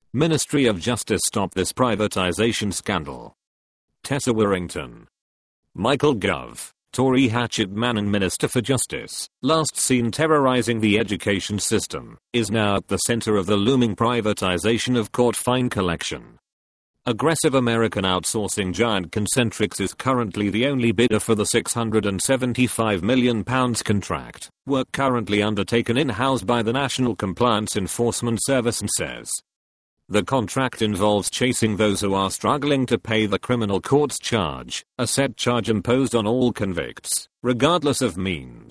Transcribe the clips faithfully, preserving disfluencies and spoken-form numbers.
Ministry of Justice stop this privatization scandal. Tessa Warrington. Michael Gove, Tory hatchet man and Minister for Justice, last seen terrorizing the education system, is now at the center of the looming privatization of court fine collection. Aggressive American outsourcing giant Concentrix is currently the only bidder for the six hundred seventy-five million pounds contract, work currently undertaken in-house by the National Compliance Enforcement Service and says the contract involves chasing those who are struggling to pay the criminal court's charge, a set charge imposed on all convicts, regardless of means.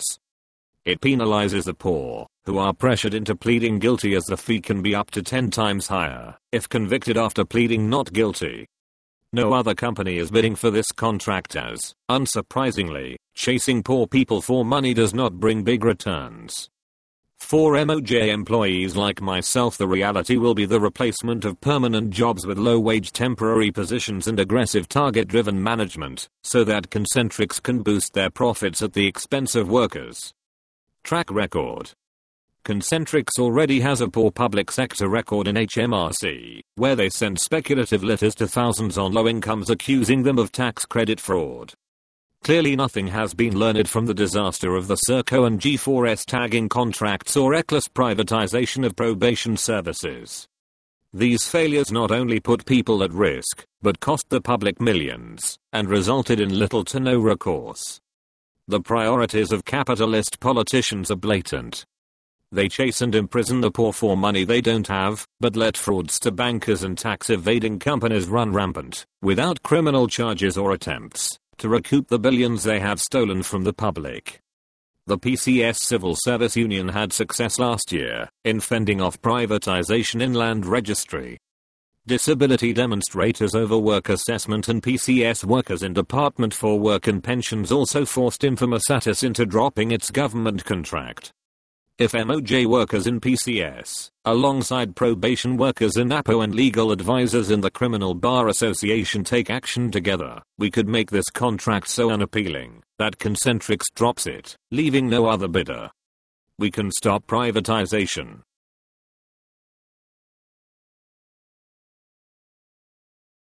It penalizes the poor, who are pressured into pleading guilty as the fee can be up to ten times higher if convicted after pleading not guilty. No other company is bidding for this contract as, unsurprisingly, chasing poor people for money does not bring big returns. For M O J employees like myself, the reality will be the replacement of permanent jobs with low-wage temporary positions and aggressive target-driven management, so that Concentrix can boost their profits at the expense of workers. Track record. Concentrix already has a poor public sector record in H M R C, where they send speculative letters to thousands on low incomes accusing them of tax credit fraud. Clearly nothing has been learned from the disaster of the Serco and G four S tagging contracts or reckless privatization of probation services. These failures not only put people at risk, but cost the public millions, and resulted in little to no recourse. The priorities of capitalist politicians are blatant. They chase and imprison the poor for money they don't have, but let fraudster bankers and tax evading companies run rampant, without criminal charges or attempts to recoup the billions they have stolen from the public. The P C S Civil Service Union had success last year in fending off privatization in land registry. Disability demonstrators over work assessment and P C S workers in Department for Work and Pensions also forced Informasatis into dropping its government contract. If M O J workers in P C S, alongside probation workers in A P O and legal advisors in the Criminal Bar Association take action together, we could make this contract so unappealing that Concentrix drops it, leaving no other bidder. We can stop privatization.